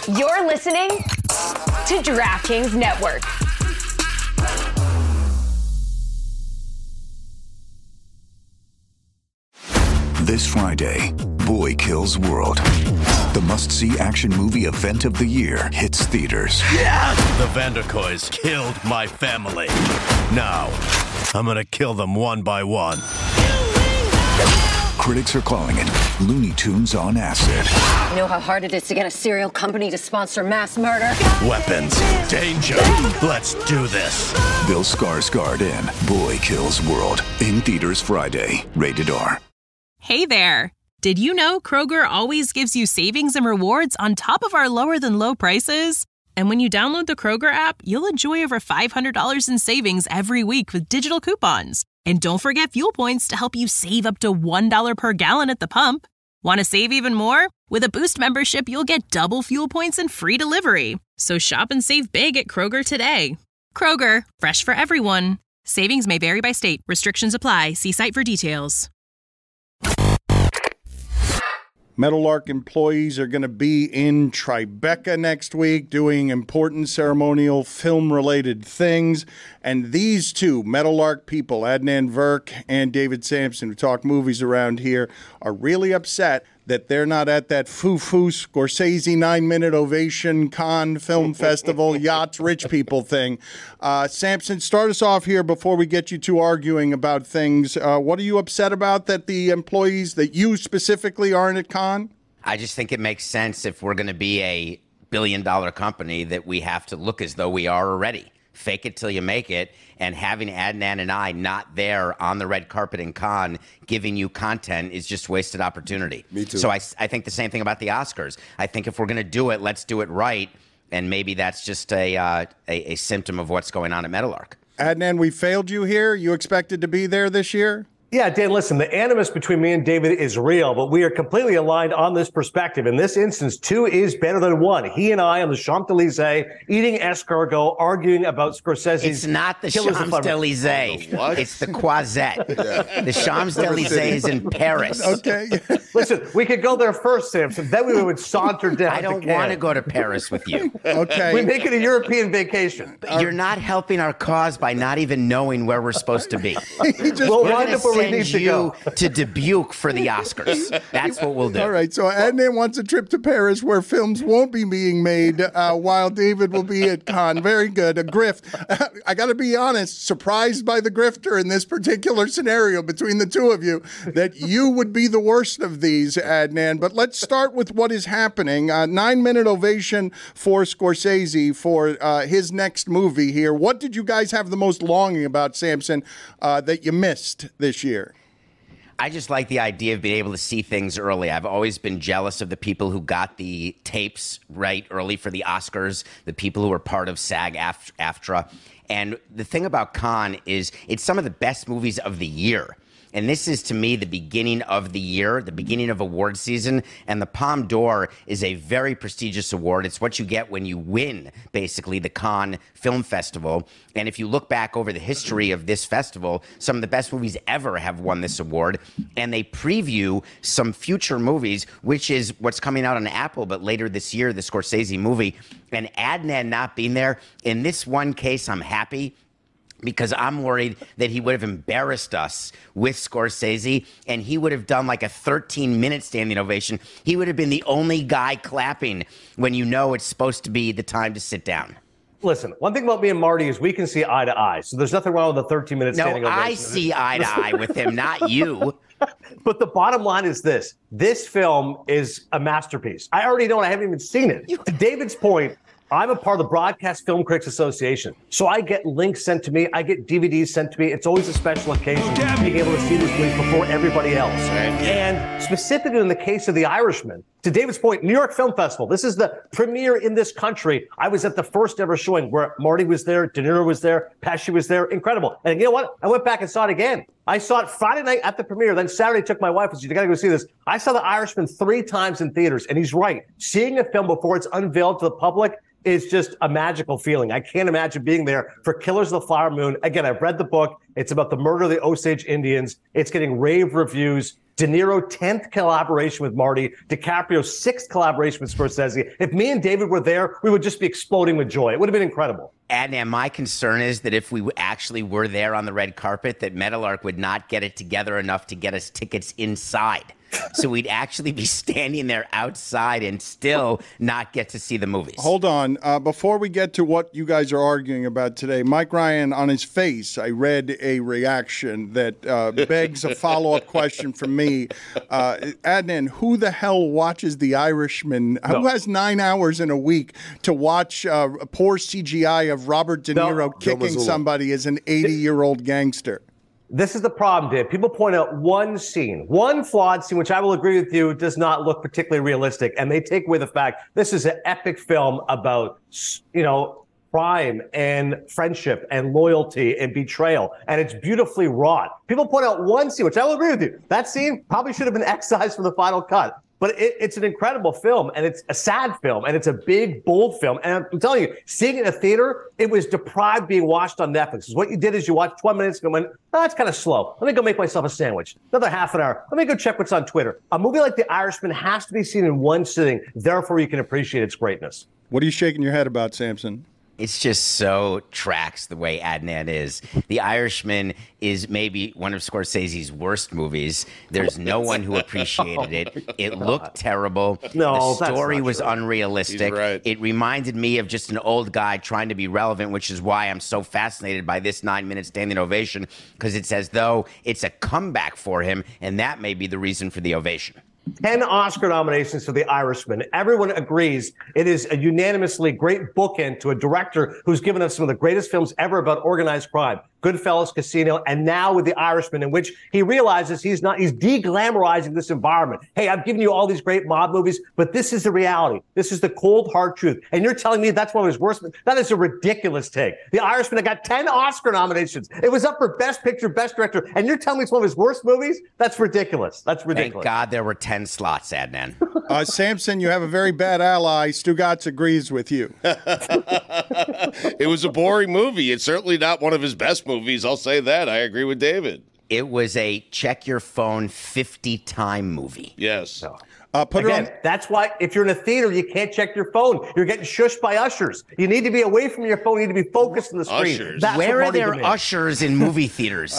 You're listening to DraftKings Network. This Friday, Boy Kills World. The must-see action movie event of the year hits theaters. Yeah! The Vanderkoys killed my family. Now, I'm gonna kill them one by one. Critics are calling it Looney Tunes on acid. You know how hard it is to get a serial company to sponsor mass murder? Weapons, danger, let's do this. Bill Skarsgård in Boy Kills World. In theaters Friday. Rated R. Hey there. Did you know Kroger always gives you savings and rewards on top of our lower-than-low prices? And when you download the Kroger app, you'll enjoy over $500 in savings every week with digital coupons. And don't forget fuel points to help you save up to $1 per gallon at the pump. Want to save even more? With a Boost membership, you'll get double fuel points and free delivery. So shop and save big at Kroger today. Kroger, fresh for everyone. Savings may vary by state. Restrictions apply. See site for details. Meadowlark employees are going to be in Tribeca next week doing important ceremonial film-related things. And these two Meadowlark people, Adnan Virk and David Sampson, who talk movies around here, are really upset that they're not at that foo-foo Scorsese 9-minute ovation Cannes Film Festival yachts rich people thing. Sampson, start us off here before we get you two arguing about things. What are you upset about that the employees, that you specifically, aren't at Cannes? I just think it makes sense if we're going to be a billion-dollar company that we have to look as though we are already. Fake it till you make it, and having Adnan and I not there on the red carpet in Cannes giving you content is just wasted opportunity. Me too. So I think the same thing about the Oscars. I think if we're going to do it, let's do it right, and maybe that's just a symptom of what's going on at Meadowlark. Adnan, we failed you here. You expected to be there this year? Yeah, Dan, listen, the animus between me and David is real, but we are completely aligned on this perspective. In this instance, 2 is better than 1. He and I on the Champs-Élysées eating escargot, arguing about Scorsese's... It's not the Champs-Élysées. It's the Croisette. Yeah. The Champs-Élysées is in Paris. Okay. Listen, we could go there first, Samson. Then we would saunter down. I don't want to go to Paris with you. Okay. We make it a European vacation. But you're not helping our cause by not even knowing where we're supposed to be. We'll wind up where we need to go. To Dubuque for the Oscars. That's what we'll do. All right. So Adnan wants a trip to Paris where films won't be being made while David will be at Cannes. Very good. A grift. I got to be honest, surprised by the grifter in this particular scenario between the two of you, that you would be the worst of these, Adnan. But let's start with what is happening. 9-minute ovation for Scorsese for his next movie here. What did you guys have the most longing about, Sampson, that you missed this year? I just like the idea of being able to see things early. I've always been jealous of the people who got the tapes right early for the Oscars, the people who were part of SAG-AFTRA. And the thing about Cannes is it's some of the best movies of the year. And this is, to me, the beginning of the year, the beginning of award season. And the Palme d'Or is a very prestigious award. It's what you get when you win, basically, the Cannes Film Festival. And if you look back over the history of this festival, some of the best movies ever have won this award. And they preview some future movies, which is what's coming out on Apple, but later this year, the Scorsese movie. And Adnan not being there, in this one case, I'm happy, because I'm worried that he would have embarrassed us with Scorsese, and he would have done like a 13-minute standing ovation. He would have been the only guy clapping when you know it's supposed to be the time to sit down. Listen, one thing about me and Marty is we can see eye to eye, so there's nothing wrong with a 13-minute standing ovation. No, I see eye to eye with him, not you. But the bottom line is this. This film is a masterpiece. I already know it. I haven't even seen it. To David's point, I'm a part of the Broadcast Film Critics Association. So I get links sent to me. I get DVDs sent to me. It's always a special occasion being able to see these movies before everybody else. And specifically in the case of The Irishman, to David's point, New York Film Festival, this is the premiere in this country. I was at the first ever showing where Marty was there, De Niro was there, Pesci was there. Incredible. And you know what? I went back and saw it again. I saw it Friday night at the premiere. Then Saturday took my wife and said, you got to go see this. I saw The Irishman 3 times in theaters. And he's right. Seeing a film before it's unveiled to the public is just a magical feeling. I can't imagine being there for Killers of the Flower Moon. Again, I've read the book. It's about the murder of the Osage Indians. It's getting rave reviews. De Niro, 10th collaboration with Marty. DiCaprio, 6th collaboration with Scorsese. If me and David were there, we would just be exploding with joy. It would have been incredible. Adnan, my concern is that if we actually were there on the red carpet, that Meadowlark would not get it together enough to get us tickets inside. So we'd actually be standing there outside and still not get to see the movies. Hold on. Before we get to what you guys are arguing about today, Mike Ryan, on his face, I read a reaction that begs a follow-up question from me. Adnan, who the hell watches The Irishman? No. Who has 9 hours in a week to watch poor CGI of Robert De Niro kicking somebody as an 80-year-old gangster? This is the problem, Dave. People point out one scene, one flawed scene, which I will agree with you does not look particularly realistic. And they take away the fact this is an epic film about, crime and friendship and loyalty and betrayal. And it's beautifully wrought. People point out one scene, which I will agree with you. That scene probably should have been excised from the final cut. But it's an incredible film, and it's a sad film, and it's a big, bold film. And I'm telling you, seeing it in a theater, it was deprived being watched on Netflix. What you did is you watched 20 minutes and went, that's kind of slow. Let me go make myself a sandwich. Another half an hour. Let me go check what's on Twitter. A movie like The Irishman has to be seen in one sitting. Therefore, you can appreciate its greatness. What are you shaking your head about, Samson? It's just so tracks the way Adnan is. The Irishman is maybe one of Scorsese's worst movies. There's no one who appreciated it. It looked terrible. No, the story was unrealistic. He's right. It reminded me of just an old guy trying to be relevant, which is why I'm so fascinated by this 9-minute standing ovation, because it's as though it's a comeback for him, and that may be the reason for the ovation. 10 Oscar nominations for The Irishman. Everyone agrees it is a unanimously great bookend to a director who's given us some of the greatest films ever about organized crime. Goodfellas, Casino, and now with The Irishman, in which he realizes he's de-glamorizing this environment. Hey, I've given you all these great mob movies, but this is the reality. This is the cold, hard truth. And you're telling me that's one of his worst? That is a ridiculous take. The Irishman, I got 10 Oscar nominations. It was up for Best Picture, Best Director, and you're telling me it's one of his worst movies? That's ridiculous. That's ridiculous. Thank God there were 10 slots, Adnan. Samson, you have a very bad ally. Stugotz agrees with you. It was a boring movie. It's certainly not one of his best movies. I'll say that. I agree with David. It was a check your phone 50-time movie. Yes. That's why if you're in a theater, you can't check your phone. You're getting shushed by ushers. You need to be away from your phone. You need to be focused on the screen. Ushers. Where are there ushers in movie theaters?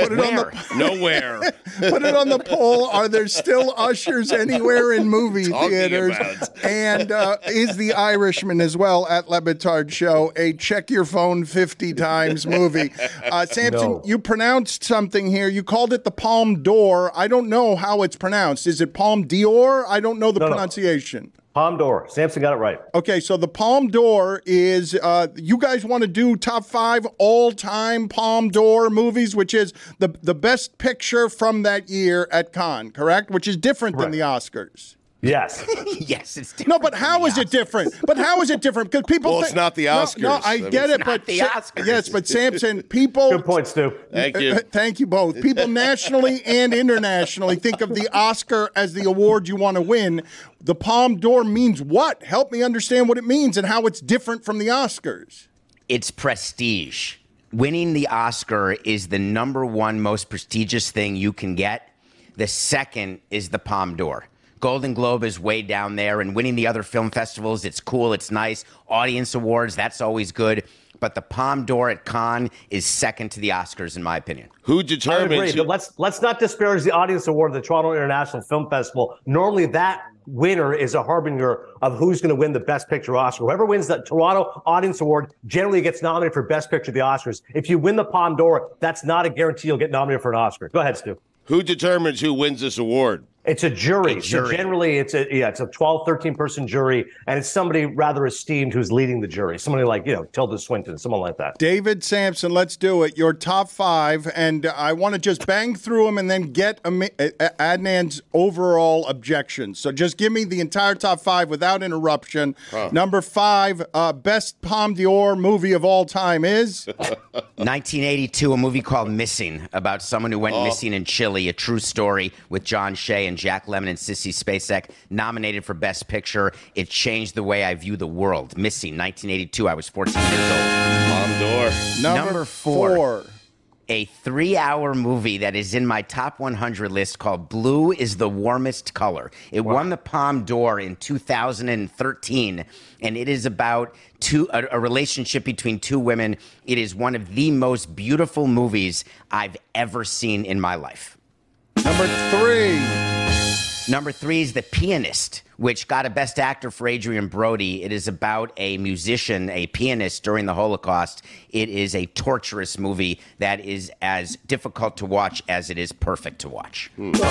Nowhere. Put it on the poll. Are there still ushers anywhere in movie theaters? And is The Irishman as well at Le Batard Show a check your phone 50 times movie? Samson, you pronounced something here. You called it the Palme d'Or. I don't know how it's pronounced. Is it Palme d'Or? I don't know the pronunciation. Palme d'Or. Samson got it right. Okay, so the Palme d'Or is, you guys want to do top 5 all-time Palme d'Or movies, which is the best picture from that year at Cannes, correct? Which is different than the Oscars. Yes. Yes, it's different. No, but how is it different? Because people it's not the Oscars. No, I get it, but the Oscars. Yes, but Samson, people. Good point, Stu. Thank you. Thank you both. People nationally and internationally think of the Oscar as the award you want to win. The Palme d'Or means what? Help me understand what it means and how it's different from the Oscars. It's prestige. Winning the Oscar is the number one most prestigious thing you can get. The second is the Palme d'Or. Golden Globe is way down there, and winning the other film festivals, it's cool, it's nice. Audience awards, that's always good. But the Palme d'Or at Cannes is second to the Oscars, in my opinion. Who determines? Let's not disparage the Audience Award of the Toronto International Film Festival. Normally, that winner is a harbinger of who's going to win the Best Picture Oscar. Whoever wins the Toronto Audience Award generally gets nominated for Best Picture at the Oscars. If you win the Palme d'Or, that's not a guarantee you'll get nominated for an Oscar. Go ahead, Stu. Who determines who wins this award? It's a jury. So generally, it's a 12, 13-person jury, and it's somebody rather esteemed who's leading the jury. Somebody like, Tilda Swinton, someone like that. David Sampson, let's do it. Your top 5, and I want to just bang through them and then get Adnan's overall objections. So just give me the entire top 5 without interruption. Number 5, best Palme d'Or movie of all time is? 1982, a movie called Missing, about someone who went missing in Chile, a true story with John Shea and Jack Lemmon and Sissy Spacek, nominated for Best Picture. It changed the way I view the world. Missing, 1982. I was 14 years old. Palme d'Or. Number 4. a 3-hour movie that is in my top 100 list called Blue is the Warmest Color. It won the Palme d'Or in 2013, and it is about a relationship between two women. It is one of the most beautiful movies I've ever seen in my life. Number 3. Number 3 is The Pianist, which got a Best Actor for Adrian Brody. It is about a musician, a pianist during the Holocaust. It is a torturous movie that is as difficult to watch as it is perfect to watch.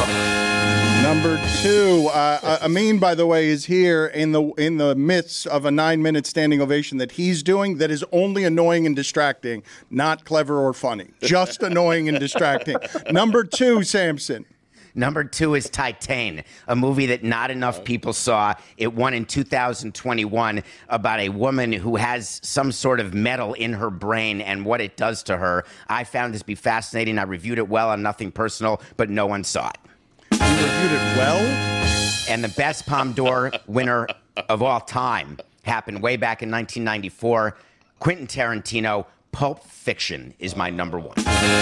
Number 2, Amin, by the way, is here in the midst of a 9-minute standing ovation that he's doing that is only annoying and distracting, not clever or funny. Just annoying and distracting. Number 2, Samson. Number 2 is Titane, a movie that not enough people saw. It won in 2021 about a woman who has some sort of metal in her brain and what it does to her. I found this to be fascinating. I reviewed it well on Nothing Personal, but no one saw it. You reviewed it well? And the best Palme d'Or winner of all time happened way back in 1994. Quentin Tarantino, Pulp Fiction is my number 1.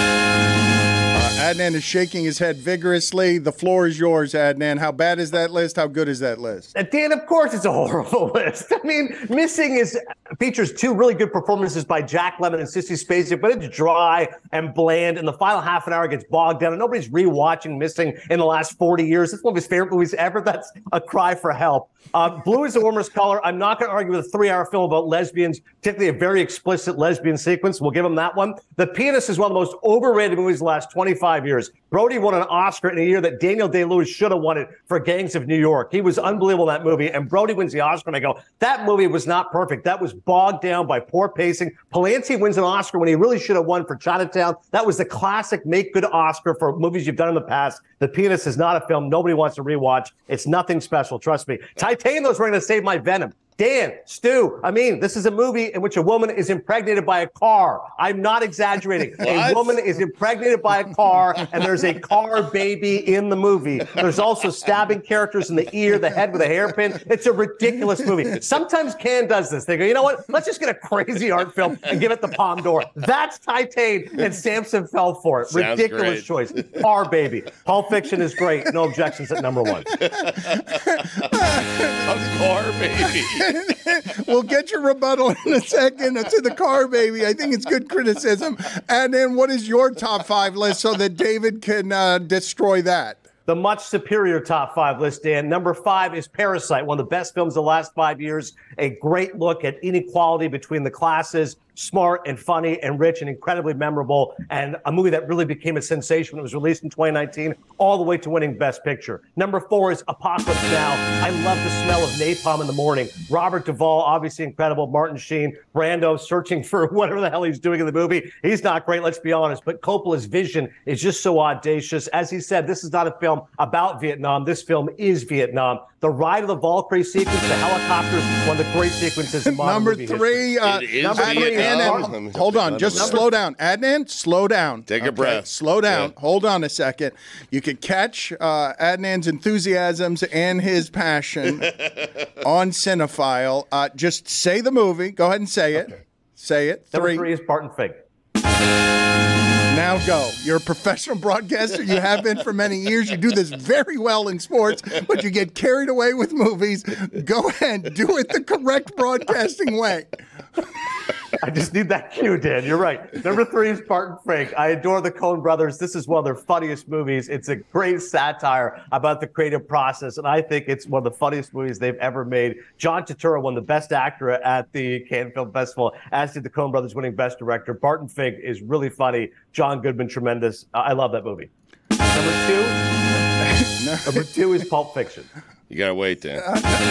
Adnan is shaking his head vigorously. The floor is yours, Adnan. How bad is that list? How good is that list? Dan, of course it's a horrible list. I mean, Missing features 2 really good performances by Jack Lemmon and Sissy Spacek, but it's dry and bland, and the final half an hour gets bogged down, and nobody's rewatching Missing in the last 40 years. It's one of his favorite movies ever. That's a cry for help. Blue is the Warmest Color. I'm not going to argue with a 3-hour film about lesbians, particularly a very explicit lesbian sequence. We'll give him that one. The Pianist is one of the most overrated movies of the last 25 years. Brody won an Oscar in a year that Daniel Day-Lewis should have won it for Gangs of New York. He was unbelievable in that movie, and Brody wins the Oscar, and I go, that movie was not perfect. That was bogged down by poor pacing. Polanski wins an Oscar when he really should have won for Chinatown. That was the classic make-good Oscar for movies you've done in the past. The Pianist is not a film nobody wants to rewatch. It's nothing special, trust me. Titane, though, is going to save my venom. Dan, Stu, this is a movie in which a woman is impregnated by a car. I'm not exaggerating. A woman is impregnated by a car, and there's a car baby in the movie. There's also stabbing characters in the ear, the head with a hairpin. It's a ridiculous movie. Sometimes Cannes does this. They go, you know what? Let's just get a crazy art film and give it the Palme d'Or. That's Titane, and Samson fell for it. Sounds Ridiculous great. choice. Car baby. Pulp Fiction is great. No objections at number 1. A car baby. We'll get your rebuttal in a second to the car baby. I think it's good criticism. And then what is your top 5 list so that David can destroy that? The much superior top 5 list, Dan. Number 5 is Parasite, one of the best films of the last 5 years. A great look at inequality between the classes. Smart and funny and rich and incredibly memorable, and a movie that really became a sensation when it was released in 2019, all the way to winning Best Picture. Number 4 is Apocalypse Now. I love the smell of napalm in the morning. Robert Duvall, obviously incredible. Martin Sheen, Brando searching for whatever the hell he's doing in the movie. He's not great, let's be honest, but Coppola's vision is just so audacious. As he said, this is not a film about Vietnam. This film is Vietnam. The Ride of the Valkyrie sequence, the helicopters, one of the great sequences in modern Number movie 3, Vietnam. hold on, just slow down. Adnan, slow down. Take a breath. Slow down. Yeah. Hold on a second. You could catch Adnan's enthusiasms and his passion on Cinephile. Just say the movie. Go ahead and say it. Okay. Say it. Number 3. 3 is Barton Fink. Now go. You're a professional broadcaster. You have been for many years. You do this very well in sports, but you get carried away with movies. Go ahead. Do it the correct broadcasting way. I just need that cue, Dan. You're right. Number 3 is Barton Fink. I adore the Coen brothers. This is one of their funniest movies. It's a great satire about the creative process, and I think it's one of the funniest movies they've ever made. John Turturro won the Best Actor at the Cannes Film Festival, as did the Coen brothers winning Best Director. Barton Fink is really funny. John Goodman, tremendous. I love that movie. Number 2 is Pulp Fiction. You gotta wait, Dan.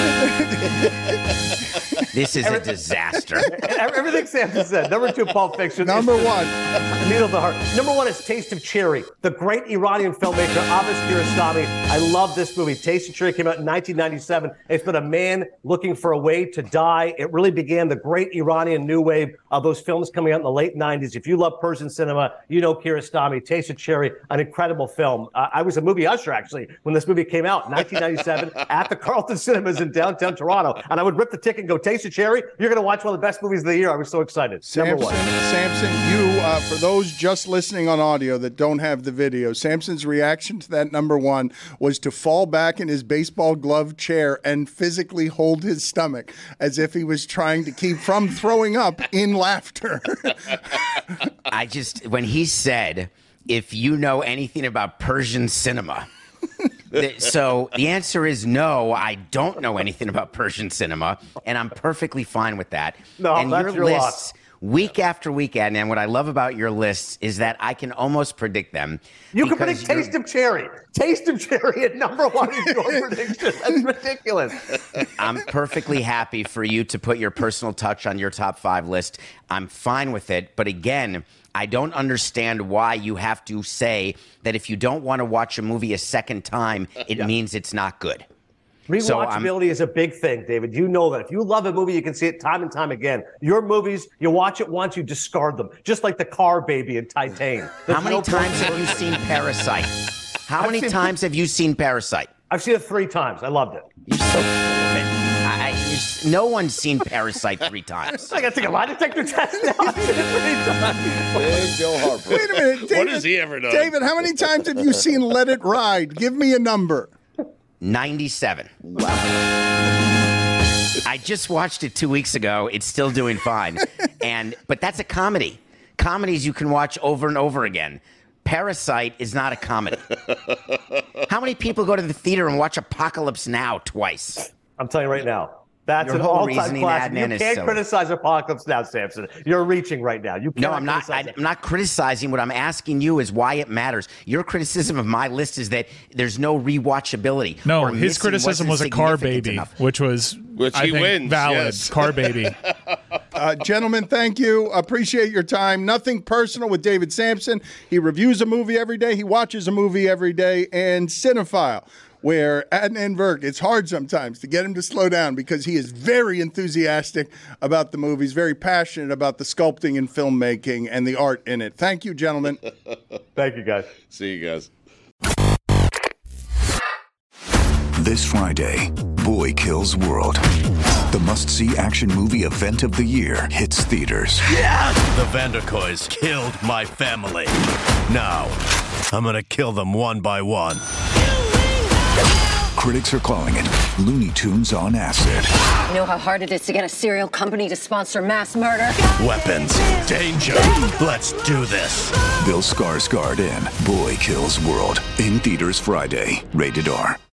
This is a disaster. Everything Sam just said. Number 2, Pulp Fiction. Number 1. Needle of the Heart. Number 1 is Taste of Cherry. The great Iranian filmmaker Abbas Kiarostami. I love this movie. Taste of Cherry came out in 1997. It's about a man looking for a way to die. It really began the great Iranian new wave of those films coming out in the late 90s. If you love Persian cinema, you know Kiarostami. Taste of Cherry, an incredible film. I was a movie usher, actually, when this movie came out in 1997 at the Carlton Cinemas in downtown Toronto. And I would rip the ticket and go, Taste of Cherry. You're going to watch one of the best movies of the year. I was so excited. Number one. Samson, you, for those just listening on audio that don't have the video, Samson's reaction to that number one was to fall back in his baseball glove chair and physically hold his stomach as if he was trying to keep from throwing up in laughter. When he said, if you know anything about Persian cinema. So the answer is no, I don't know anything about Persian cinema, and I'm perfectly fine with that. No, and that's your lists, week after week, and what I love about your lists is that I can almost predict them. You can predict Taste of Cherry. Taste of Cherry at number one is your prediction. That's ridiculous. I'm perfectly happy for you to put your personal touch on your top 5 list. I'm fine with it. But again, I don't understand why you have to say that if you don't want to watch a movie a second time, it means it's not good. Rewatchability is a big thing, David. You know that. If you love a movie, you can see it time and time again. Your movies, you watch it once, you discard them. Just like the car baby in Titane. How many times have you seen Parasite? How many times have you seen Parasite? I've seen it 3 times. I loved it. You're so full of it. No one's seen Parasite 3 times. I got to take a lie detector test now. I've seen it 3 times. Big Joe Harper. Wait a minute, David. What has he ever done? David, how many times have you seen Let It Ride? Give me a number. 97. Wow. I just watched it 2 weeks ago. It's still doing fine. But that's a comedy. Comedies you can watch over and over again. Parasite is not a comedy. How many people go to the theater and watch Apocalypse Now twice? I'm telling you right now. That's Your an whole all-time reasoning, classic. Adnan, You is can't silly. criticize Apocalypse Now, Samson. You're reaching right now. You No, can't I'm not. criticize it. I'm not criticizing. What I'm asking you is why it matters. Your criticism of my list is that there's no rewatchability. No, or his missing criticism wasn't was a car significant baby, enough. which I he think, wins, valid. yes. Car baby. Gentlemen, thank you. Appreciate your time. Nothing personal with David Sampson. He reviews a movie every day. He watches a movie every day. And Cinephile, where Adnan Virk, it's hard sometimes to get him to slow down because he is very enthusiastic about the movies, very passionate about the sculpting and filmmaking and the art in it. Thank you, gentlemen. Thank you, guys. See you guys. This Friday, Boy Kills World. The must-see action movie event of the year hits theaters. The Vanderkoys killed my family. Now, I'm gonna kill them one by one. Critics are calling it Looney Tunes on acid. You know how hard it is to get a serial company to sponsor mass murder? Weapons, danger. Let's do this. Bill Skarsgård in Boy Kills World. In theaters Friday. Rated R.